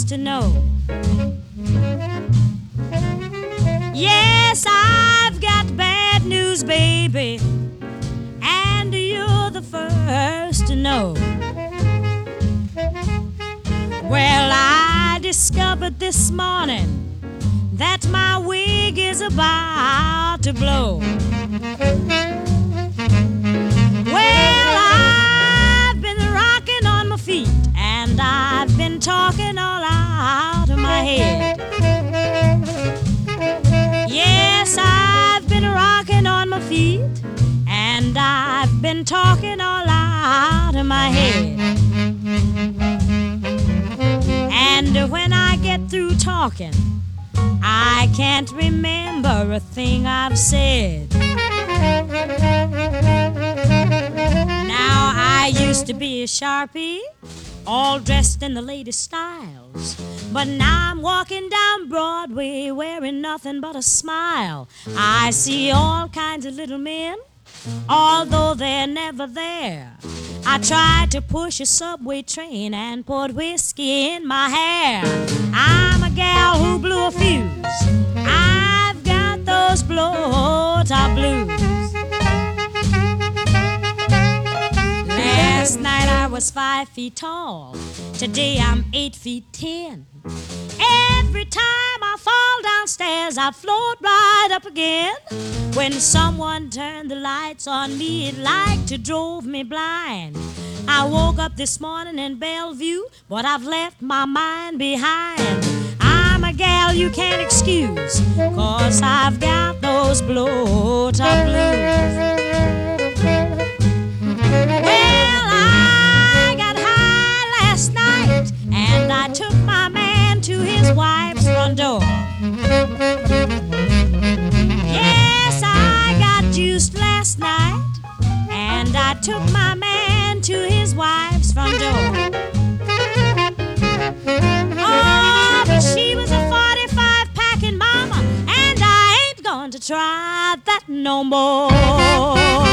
to know. Yes, I've got bad news, baby, and you're the first to know. Well, I discovered this morning that my wig is about to blow. Well, I've been rocking on my feet and I've been talking all out of my head. Yes, I've been rocking on my feet and I've been talking all out of my head. And when I get through talking, I can't remember a thing I've said. Now, I used to be a Sharpie, all dressed in the latest styles. But now I'm walking down Broadway wearing nothing but a smile. I see all kinds of little men, although they're never there. I tried to push a subway train and put whiskey in my hair. I'm a gal who blew a fuse. I've got those blow-top blues. Last night I was 5 feet tall. Today I'm 8 feet 10. Every time I fall downstairs, I float right up again. When someone turned the lights on me, it like to drove me blind. I woke up this morning in Bellevue, but I've left my mind behind. I'm a gal you can't excuse, 'cause I've got those blow-top blues. Well, I got high last night, and I took my man to his wife's front door. Yes, I got juiced last night, and I took my man to his wife's front door. Oh, but she was a 45 packing mama, and I ain't going to try that no more.